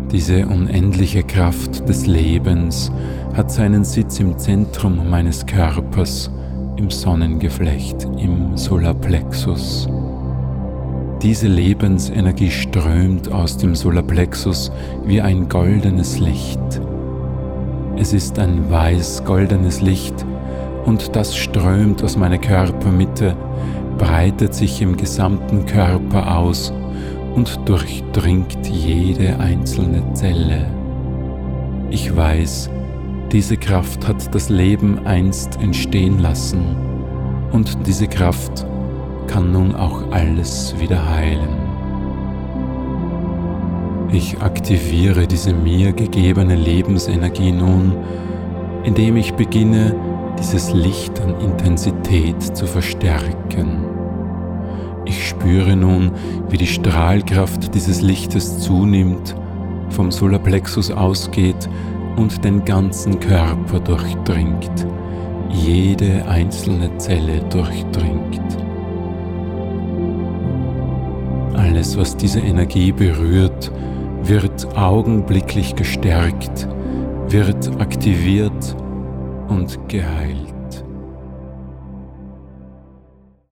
Diese unendliche Kraft des Lebens hat seinen Sitz im Zentrum meines Körpers, im Sonnengeflecht, im Solarplexus. Diese Lebensenergie strömt aus dem Solarplexus wie ein goldenes Licht. Es ist ein weiß-goldenes Licht und das strömt aus meiner Körpermitte, breitet sich im gesamten Körper aus und durchdringt jede einzelne Zelle. Ich weiß, diese Kraft hat das Leben einst entstehen lassen und diese Kraft kann nun auch alles wieder heilen. Ich aktiviere diese mir gegebene Lebensenergie nun, indem ich beginne, dieses Licht an Intensität zu verstärken. Ich spüre nun, wie die Strahlkraft dieses Lichtes zunimmt, vom Solarplexus ausgeht und den ganzen Körper durchdringt, jede einzelne Zelle durchdringt. Alles, was diese Energie berührt, wird augenblicklich gestärkt, wird aktiviert und geheilt.